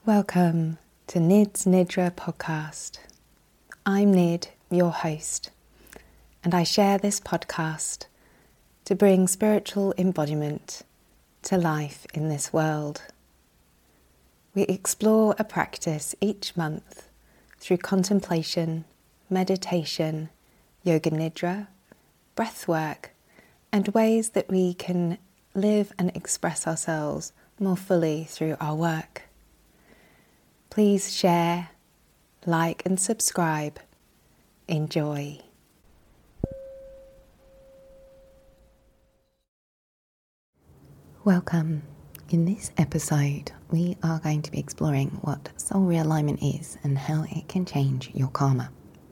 Welcome to Nid's Nidra podcast. I'm Nid, your host, and I share this podcast to bring spiritual embodiment to life in this world. We explore a practice each month through contemplation, meditation, yoga nidra, breathwork, and ways that we can live and express ourselves more fully through our work. Please share, like and subscribe. Enjoy. Welcome. In this episode, we are going to be exploring what soul realignment is and how it can change your karma.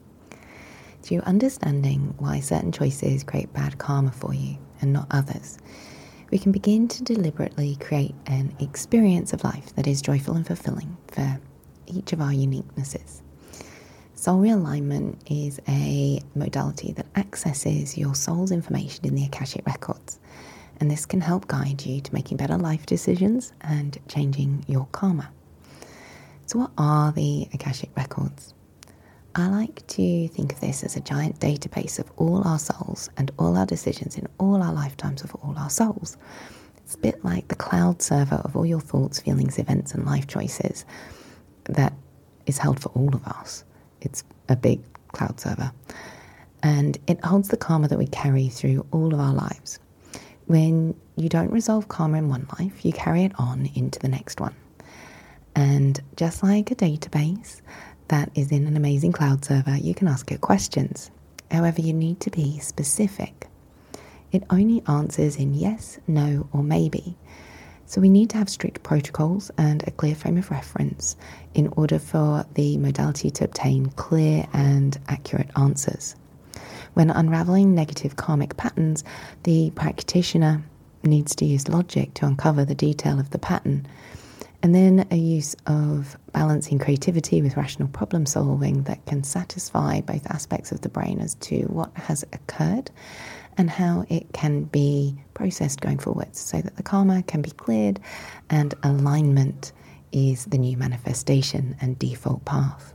Through understanding why certain choices create bad karma for you and not others, we can begin to deliberately create an experience of life that is joyful and fulfilling for each of our uniquenesses. Soul realignment is a modality that accesses your soul's information in the Akashic records, and this can help guide you to making better life decisions and changing your karma. So what are the Akashic records? I like to think of this as a giant database of all our souls and all our decisions in all our lifetimes of all our souls. It's a bit like the cloud server of all your thoughts, feelings, events, and life choices that is held for all of us. It's a big cloud server. And it holds the karma that we carry through all of our lives. When you don't resolve karma in one life, you carry it on into the next one. And just like a database that is in an amazing cloud server, you can ask it questions. However, you need to be specific. It only answers in yes, no, or maybe. So we need to have strict protocols and a clear frame of reference in order for the modality to obtain clear and accurate answers. When unraveling negative karmic patterns, the practitioner needs to use logic to uncover the detail of the pattern, and then a use of balancing creativity with rational problem solving that can satisfy both aspects of the brain as to what has occurred and how it can be processed going forwards so that the karma can be cleared and alignment is the new manifestation and default path.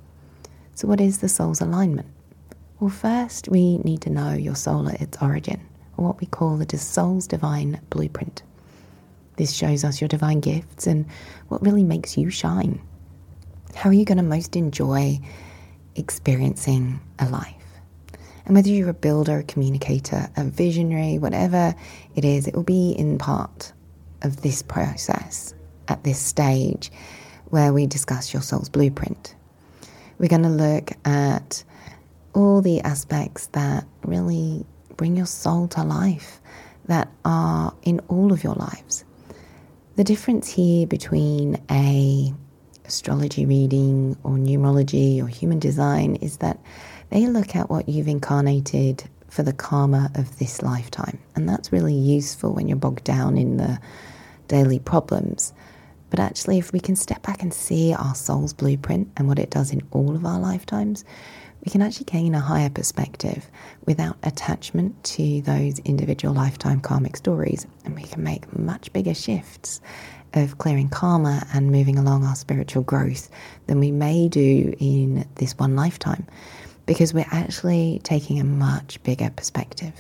So what is the soul's alignment? Well, first we need to know your soul at its origin, or what we call the soul's divine blueprint. This shows us your divine gifts and what really makes you shine. How are you going to most enjoy experiencing a life? And whether you're a builder, a communicator, a visionary, whatever it is, it will be in part of this process at this stage where we discuss your soul's blueprint. We're going to look at all the aspects that really bring your soul to life, that are in all of your lives. The difference here between a astrology reading or numerology or human design is that they look at what you've incarnated for the karma of this lifetime. And that's really useful when you're bogged down in the daily problems. But actually, if we can step back and see our soul's blueprint and what it does in all of our lifetimes, we can actually gain a higher perspective without attachment to those individual lifetime karmic stories. And we can make much bigger shifts of clearing karma and moving along our spiritual growth than we may do in this one lifetime, because we're actually taking a much bigger perspective.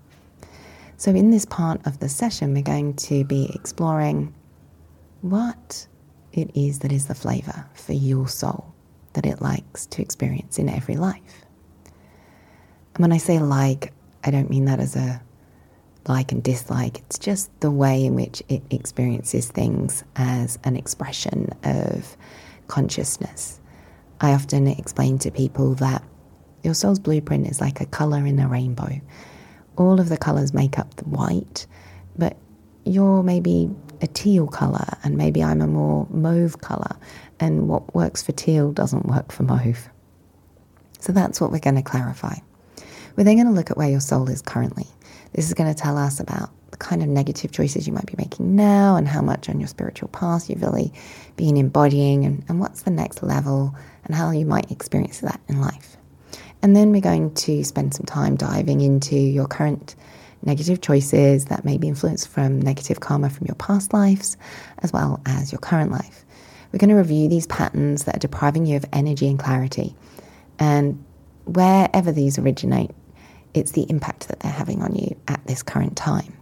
So in this part of the session, we're going to be exploring what it is that is the flavor for your soul that it likes to experience in every life. And when I say like, I don't mean that as a like and dislike. It's just the way in which it experiences things as an expression of consciousness. I often explain to people that your soul's blueprint is like a color in a rainbow. All of the colors make up the white, but you're maybe a teal color, and maybe I'm a more mauve color, and what works for teal doesn't work for mauve. So that's what we're going to clarify. We're then going to look at where your soul is currently. This is going to tell us about the kind of negative choices you might be making now and how much on your spiritual path you've really been embodying, and what's the next level and how you might experience that in life. And then we're going to spend some time diving into your current negative choices that may be influenced from negative karma from your past lives, as well as your current life. We're going to review these patterns that are depriving you of energy and clarity. And wherever these originate, it's the impact that they're having on you at this current time.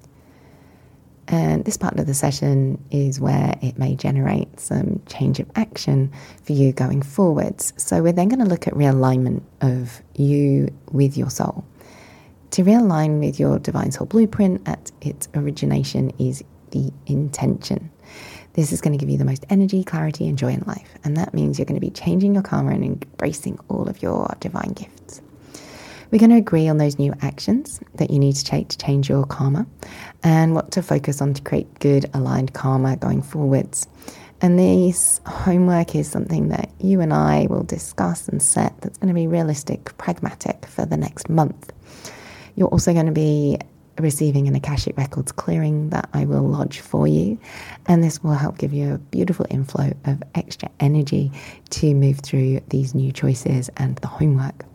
And this part of the session is where it may generate some change of action for you going forwards. So we're then going to look at realignment of you with your soul. To realign with your divine soul blueprint at its origination is the intention. This is going to give you the most energy, clarity, and joy in life. And that means you're going to be changing your karma and embracing all of your divine gifts. We're going to agree on those new actions that you need to take to change your karma and what to focus on to create good, aligned karma going forwards. And this homework is something that you and I will discuss and set that's going to be realistic, pragmatic for the next month. You're also going to be receiving an Akashic Records clearing that I will lodge for you. And this will help give you a beautiful inflow of extra energy to move through these new choices and the homework.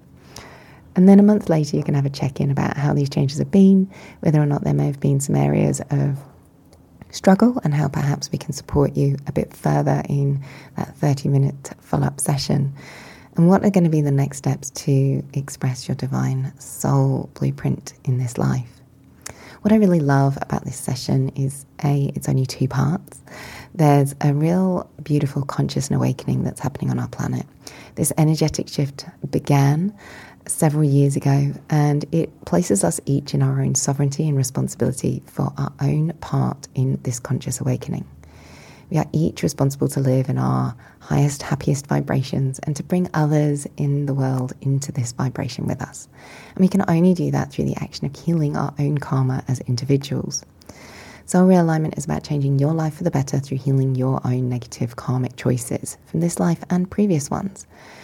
And then a month later, you can have a check-in about how these changes have been, whether or not there may have been some areas of struggle, and how perhaps we can support you a bit further in that 30-minute follow-up session. And what are going to be the next steps to express your divine soul blueprint in this life? What I really love about this session is, it's only 2 parts. There's a real beautiful conscious awakening that's happening on our planet. This energetic shift began several years ago, and it places us each in our own sovereignty and responsibility for our own part in this conscious awakening. We are each responsible to live in our highest, happiest vibrations and to bring others in the world into this vibration with us. And we can only do that through the action of healing our own karma as individuals. Soul realignment is about changing your life for the better through healing your own negative karmic choices from this life and previous ones.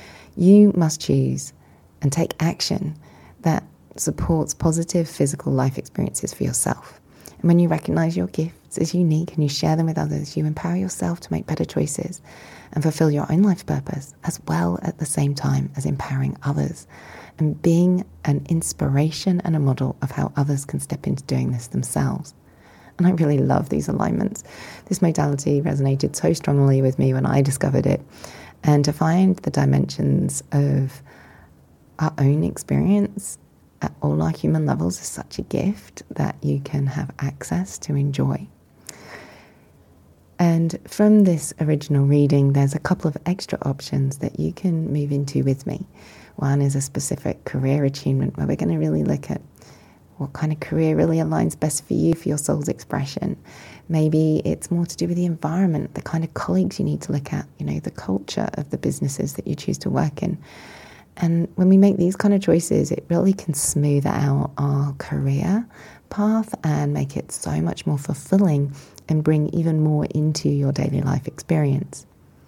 You must choose and take action that supports positive physical life experiences for yourself. And when you recognize your gifts as unique and you share them with others, you empower yourself to make better choices and fulfill your own life purpose, as well at the same time as empowering others and being an inspiration and a model of how others can step into doing this themselves. And I really love these alignments. This modality resonated so strongly with me when I discovered it. And to find the dimensions of our own experience at all our human levels is such a gift that you can have access to enjoy. And from this original reading, there's a couple of extra options that you can move into with me. One is a specific career attunement, where we're going to really look at what kind of career really aligns best for you, for your soul's expression. Maybe it's more to do with the environment, the kind of colleagues you need to look at, the culture of the businesses that you choose to work in. And when we make these kind of choices, it really can smooth out our career path and make it so much more fulfilling and bring even more into your daily life experience.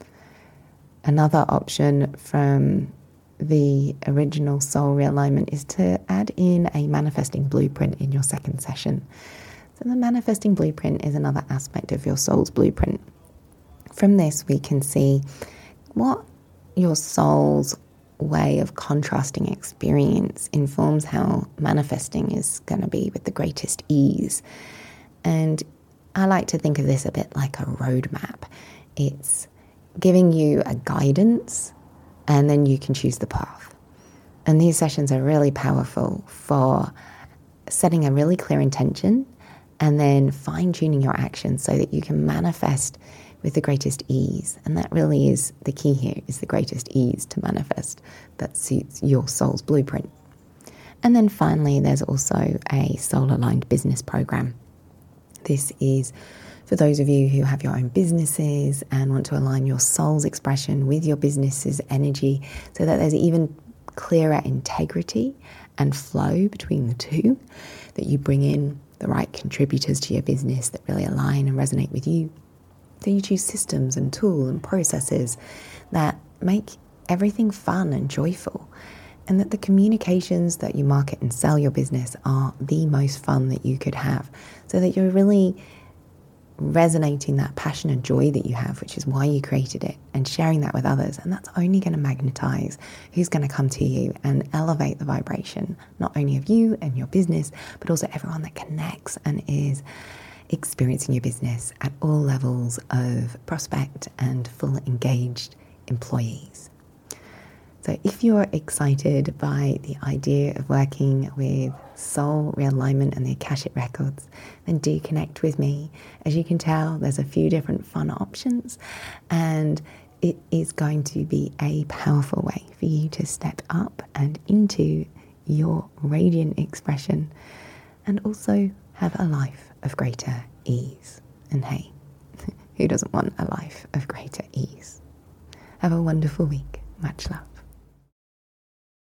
Another option from the original soul realignment is to add in a manifesting blueprint in your second session. So the manifesting blueprint is another aspect of your soul's blueprint. From this, we can see what your soul's way of contrasting experience informs how manifesting is going to be with the greatest ease. And I like to think of this a bit like a roadmap. It's giving you a guidance, and then you can choose the path. And these sessions are really powerful for setting a really clear intention and then fine-tuning your actions so that you can manifest with the greatest ease. And that really is the key here, is the greatest ease to manifest that suits your soul's blueprint. And then finally, there's also a soul-aligned business program. This is for those of you who have your own businesses and want to align your soul's expression with your business's energy so that there's even clearer integrity and flow between the two, that you bring in the right contributors to your business that really align and resonate with you. So you choose systems and tools and processes that make everything fun and joyful, and that the communications that you market and sell your business are the most fun that you could have, so that you're really resonating that passion and joy that you have, which is why you created it, and sharing that with others. And that's only going to magnetize who's going to come to you and elevate the vibration, not only of you and your business, but also everyone that connects and is experiencing your business at all levels of prospect and full engaged employees. So if you're excited by the idea of working with Soul Realignment and the Akashic Records, then do connect with me. As you can tell, there's a few different fun options, and it is going to be a powerful way for you to step up and into your radiant expression and also have a life of greater ease. And hey, who doesn't want a life of greater ease? Have a wonderful week. Much love.